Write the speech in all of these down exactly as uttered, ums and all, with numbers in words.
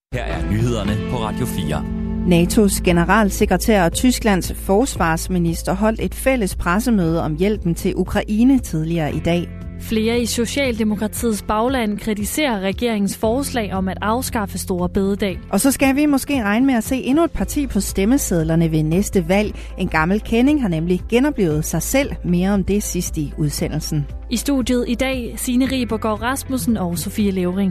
Her er nyhederne på Radio fire. N A T O's generalsekretær og Tysklands forsvarsminister holdt et fælles pressemøde om hjælpen til Ukraine tidligere i dag. Flere i Socialdemokratiets bagland kritiserer regeringens forslag om at afskaffe store bededag. Og så skal vi måske regne med at se endnu et parti på stemmesedlerne ved næste valg. En gammel kending har nemlig genoplevet sig selv. Mere om det sidst i udsendelsen. I studiet i dag Signe Ribergaard Rasmussen og Sofie Levering.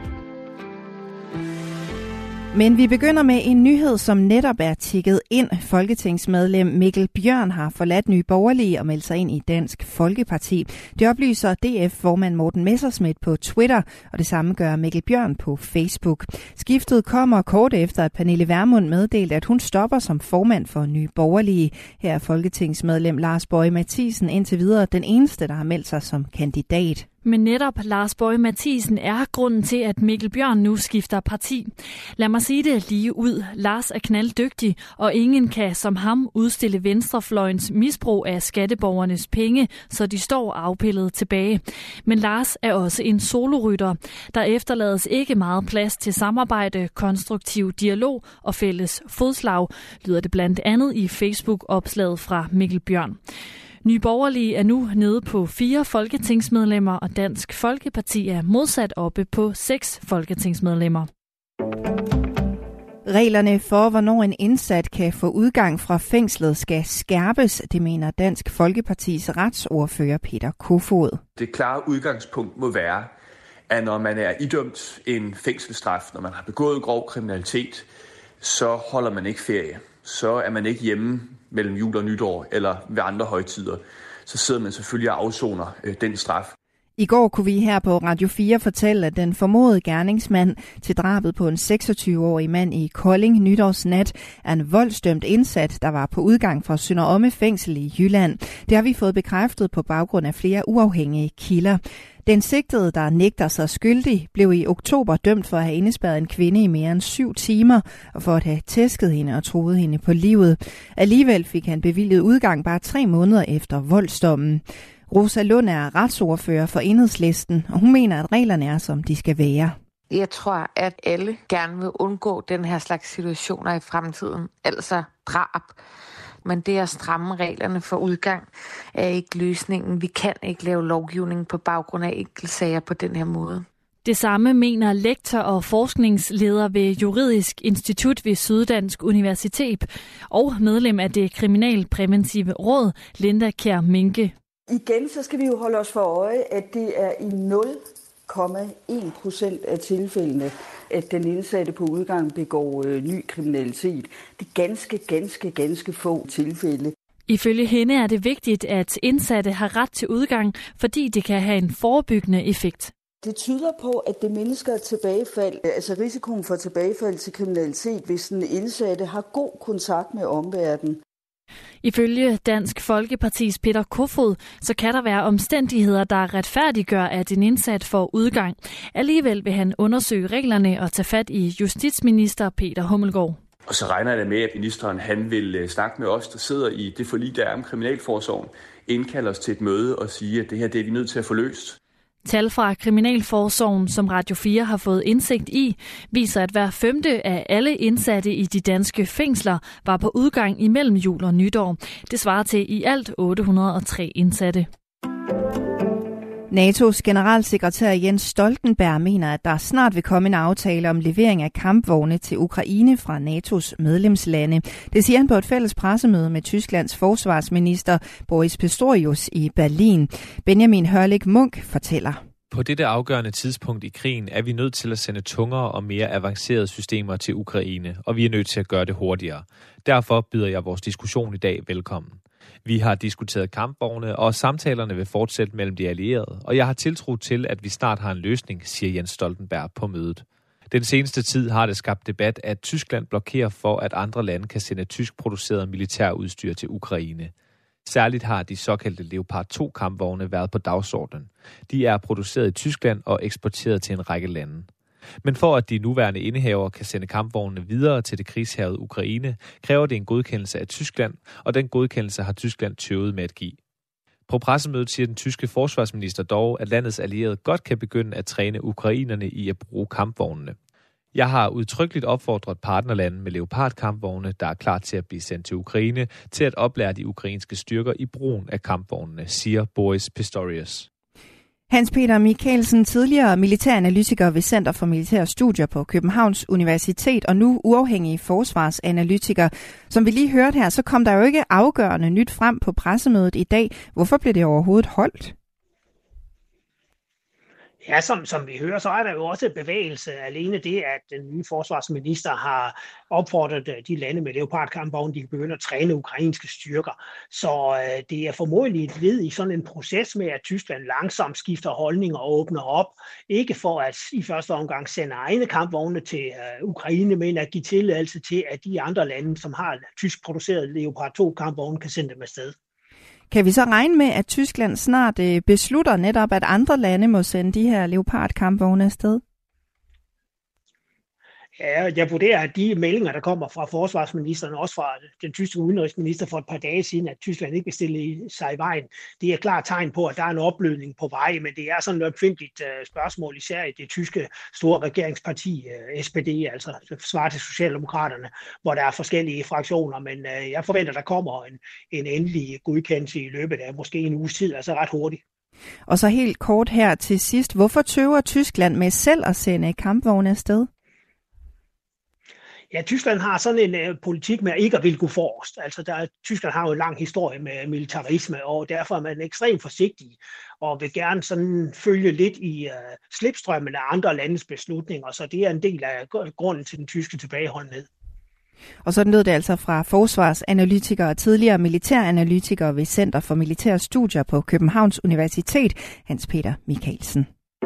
Men vi begynder med en nyhed, som netop er tikket ind. Folketingsmedlem Mikkel Bjørn har forladt Nye Borgerlige og meldt sig ind i Dansk Folkeparti. Det oplyser D F-formand Morten Messerschmidt på Twitter, og det samme gør Mikkel Bjørn på Facebook. Skiftet kommer kort efter, at Pernille Vermund meddelte, at hun stopper som formand for Nye Borgerlige. Her er folketingsmedlem Lars Boje Mathiesen indtil videre den eneste, der har meldt sig som kandidat. Men netop Lars Boje Mathiesen er grunden til, at Mikkel Bjørn nu skifter parti. Lad mig sige det lige ud. Lars er knalddygtig, og ingen kan som ham udstille venstrefløjens misbrug af skatteborgernes penge, så de står afpillet tilbage. Men Lars er også en solorytter. Der efterlades ikke meget plads til samarbejde, konstruktiv dialog og fælles fodslag, lyder det blandt andet i Facebook-opslaget fra Mikkel Bjørn. Nye Borgerlige er nu nede på fire folketingsmedlemmer, og Dansk Folkeparti er modsat oppe på seks folketingsmedlemmer. Reglerne for, hvornår en indsat kan få udgang fra fængslet, skal skærpes, det mener Dansk Folkepartis retsordfører Peter Kofod. Det klare udgangspunkt må være, at når man er idømt en fængselsstraf, når man har begået grov kriminalitet, så holder man ikke ferie. Så er man ikke hjemme mellem jul og nytår eller ved andre højtider. Så sidder man selvfølgelig og afsoner øh, den straf. I går kunne vi her på Radio fire fortælle, at den formodede gerningsmand til drabet på en seksogtyve-årig mand i Kolding nytårsnat er en voldsdømt indsat, der var på udgang fra Sønder Omme fængsel i Jylland. Det har vi fået bekræftet på baggrund af flere uafhængige kilder. Den sigtede, der nægter sig skyldig, blev i oktober dømt for at have indespærret en kvinde i mere end syv timer og for at have tæsket hende og truet hende på livet. Alligevel fik han bevilget udgang bare tre måneder efter voldsdommen. Rosa Lund er retsordfører for Enhedslisten, og hun mener, at reglerne er, som de skal være. Jeg tror, at alle gerne vil undgå den her slags situationer i fremtiden, altså drab. Men det at stramme reglerne for udgang er ikke løsningen. Vi kan ikke lave lovgivning på baggrund af enkeltsager på den her måde. Det samme mener lektor og forskningsleder ved Juridisk Institut ved Syddansk Universitet og medlem af det kriminalpræventive råd, Linda Kjær Minke. Igen så skal vi jo holde os for øje, at det er i nul komma en procent af tilfældene, at den indsatte på udgang begår øh, ny kriminalitet. Det er ganske, ganske, ganske få tilfælde. Ifølge hende er det vigtigt, at indsatte har ret til udgang, fordi det kan have en forebyggende effekt. Det tyder på, at det mindsker tilbagefald, altså risikoen for tilbagefald til kriminalitet, hvis den indsatte har god kontakt med omverdenen. Ifølge Dansk Folkepartis Peter Kofod, så kan der være omstændigheder, der retfærdiggør, at en indsat får udgang. Alligevel vil han undersøge reglerne og tage fat i justitsminister Peter Hummelgaard. Og så regner jeg med, at ministeren han vil snakke med os, der sidder i det forlig, der er om kriminalforsorgen, indkalde os til et møde og sige, at det her det er vi nødt til at få løst. Tal fra Kriminalforsorgen, som Radio fire har fået indsigt i, viser, at hver femte af alle indsatte i de danske fængsler var på udgang imellem jul og nytår. Det svarer til i alt otte hundrede og tre indsatte. N A T O's generalsekretær Jens Stoltenberg mener, at der snart vil komme en aftale om levering af kampvogne til Ukraine fra N A T O's medlemslande. Det siger han på et fælles pressemøde med Tysklands forsvarsminister Boris Pistorius i Berlin. Benjamin Hørlik-Munk fortæller. På dette afgørende tidspunkt i krigen er vi nødt til at sende tungere og mere avancerede systemer til Ukraine, og vi er nødt til at gøre det hurtigere. Derfor byder jeg vores diskussion i dag velkommen. Vi har diskuteret kampvogne, og samtalerne vil fortsætte mellem de allierede, og jeg har tiltro til, at vi snart har en løsning, siger Jens Stoltenberg på mødet. Den seneste tid har det skabt debat, at Tyskland blokerer for, at andre lande kan sende tysk produceret militærudstyr til Ukraine. Særligt har de såkaldte Leopard to kampvogne været på dagsordenen. De er produceret i Tyskland og eksporteret til en række lande. Men for at de nuværende indehavere kan sende kampvognene videre til det krigshærgede Ukraine, kræver det en godkendelse af Tyskland, og den godkendelse har Tyskland tøvet med at give. På pressemødet siger den tyske forsvarsminister dog, at landets allierede godt kan begynde at træne ukrainerne i at bruge kampvognene. Jeg har udtrykkeligt opfordret partnerlande med Leopard-kampvogne, der er klar til at blive sendt til Ukraine, til at oplære de ukrainske styrker i brugen af kampvognene, siger Boris Pistorius. Hans Peter Michaelsen, tidligere militæranalytiker ved Center for Militære Studier på Københavns Universitet og nu uafhængig forsvarsanalytiker. Som vi lige hørte her, så kom der jo ikke afgørende nyt frem på pressemødet i dag. Hvorfor blev det overhovedet holdt? Ja, som, som vi hører, så er der jo også bevægelse. Alene det, at den nye forsvarsminister har opfordret de lande med Leopard-kampvogne, de kan begynde at træne ukrainske styrker. Så øh, det er formodentlig et led i sådan en proces med, at Tyskland langsomt skifter holdning og åbner op. Ikke for at i første omgang sende egne kampvogne til øh, Ukraine, men at give tilladelse til, at de andre lande, som har tysk produceret Leopard to kampvogne, kan sende dem afsted. Kan vi så regne med, at Tyskland snart øh, beslutter netop, at andre lande må sende de her Leopard-kampvogne afsted? Ja, jeg vurderer, at de meldinger, der kommer fra forsvarsministeren, også fra den tyske udenrigsminister for et par dage siden, at Tyskland ikke vil stille sig i vejen, det er et klart tegn på, at der er en opblødning på vej, men det er sådan et opfindeligt spørgsmål, især i det tyske store regeringsparti, S P D, altså svarer til Socialdemokraterne, hvor der er forskellige fraktioner, men jeg forventer, der kommer en, en endelig godkendelse i løbet af måske en uges tid, altså ret hurtigt. Og så helt kort her til sidst, hvorfor tøver Tyskland med selv at sende kampvogne afsted? Ja, Tyskland har sådan en uh, politik med ikke at ville gå forrest. Altså, der, Tyskland har jo en lang historie med militarisme, og derfor er man ekstremt forsigtig og vil gerne sådan følge lidt i uh, slipstrømmen af andre landes beslutninger. Så det er en del af grunden til den tyske tilbageholdenhed. Og sådan lød det altså fra forsvarsanalytiker og tidligere militæranalytiker ved Center for Militære Studier på Københavns Universitet, Hans Peter Michaelsen.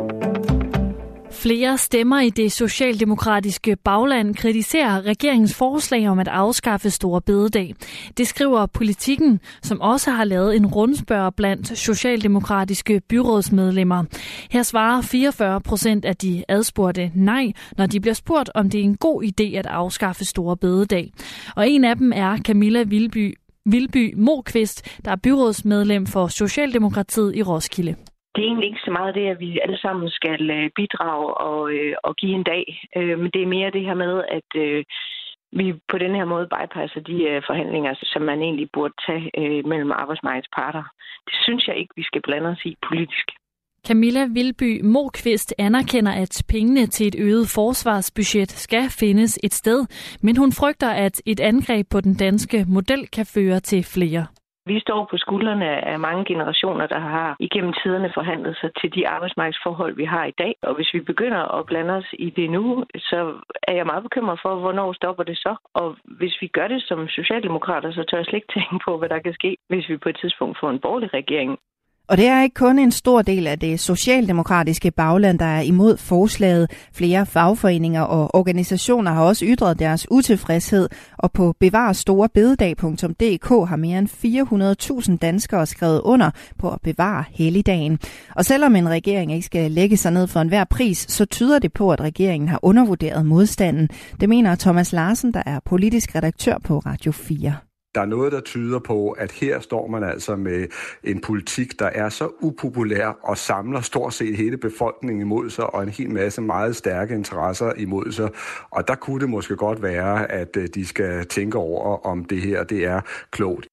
Flere stemmer i det socialdemokratiske bagland kritiserer regeringens forslag om at afskaffe Store Bededag. Det skriver Politikken, som også har lavet en rundspørg blandt socialdemokratiske byrådsmedlemmer. Her svarer fireogfyrre procent af de adspurgte nej, når de bliver spurgt, om det er en god idé at afskaffe Store Bededag. Og en af dem er Camilla Vilby, Vilby Moqvist, der er byrådsmedlem for Socialdemokratiet i Roskilde. Det er egentlig ikke så meget det, at vi alle sammen skal bidrage og, øh, og give en dag. Øh, men det er mere det her med, at øh, vi på den her måde bypasser de øh, forhandlinger, som man egentlig burde tage øh, mellem arbejdsmarkedets parter. Det synes jeg ikke, vi skal blande os i politisk. Camilla Vilby Moqvist anerkender, at pengene til et øget forsvarsbudget skal findes et sted, men hun frygter, at et angreb på den danske model kan føre til flere. Vi står på skuldrene af mange generationer, der har igennem tiderne forhandlet sig til de arbejdsmarkedsforhold, vi har i dag. Og hvis vi begynder at blande os i det nu, så er jeg meget bekymret for, hvornår stopper det så. Og hvis vi gør det som socialdemokrater, så tør jeg slet ikke tænke på, hvad der kan ske, hvis vi på et tidspunkt får en borgerlig regering. Og det er ikke kun en stor del af det socialdemokratiske bagland, der er imod forslaget. Flere fagforeninger og organisationer har også ytret deres utilfredshed, og på bevarstorebededag punktum d k har mere end fire hundrede tusind danskere skrevet under på at bevare helligdagen. Og selvom en regering ikke skal lægge sig ned for enhver pris, så tyder det på, at regeringen har undervurderet modstanden. Det mener Thomas Larsen, der er politisk redaktør på Radio fire. Der er noget, der tyder på, at her står man altså med en politik, der er så upopulær og samler stort set hele befolkningen imod sig og en hel masse meget stærke interesser imod sig. Og der kunne det måske godt være, at de skal tænke over, om det her det er klogt.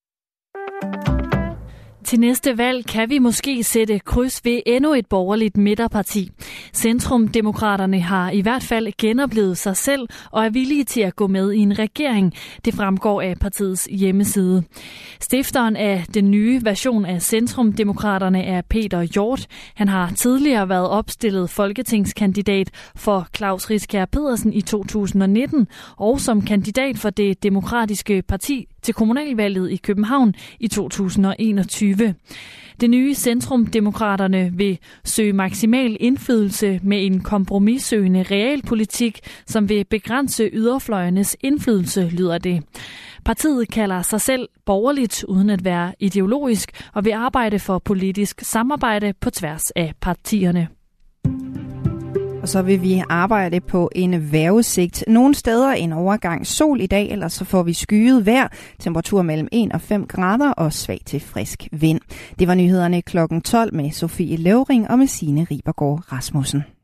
Til næste valg kan vi måske sætte kryds ved endnu et borgerligt midterparti. Centrumdemokraterne har i hvert fald genoplevet sig selv og er villige til at gå med i en regering. Det fremgår af partiets hjemmeside. Stifteren af den nye version af Centrumdemokraterne er Peter Hjort. Han har tidligere været opstillet folketingskandidat for Claus Riskær Pedersen i to tusind og nitten og som kandidat for det demokratiske parti til kommunalvalget i København i to tusind og enogtyve. Det nye Centrumdemokraterne vil søge maksimal indflydelse med en kompromissøgende realpolitik, som vil begrænse yderfløjenes indflydelse, lyder det. Partiet kalder sig selv borgerligt uden at være ideologisk og vil arbejde for politisk samarbejde på tværs af partierne. Og så vil vi arbejde på en vejrudsigt. Nogle steder en overgang sol i dag, ellers så får vi skyet vejr. Temperatur mellem en og fem grader og svag til frisk vind. Det var nyhederne klokken tolv med Sofie Løvring og med Signe Ribergaard Rasmussen.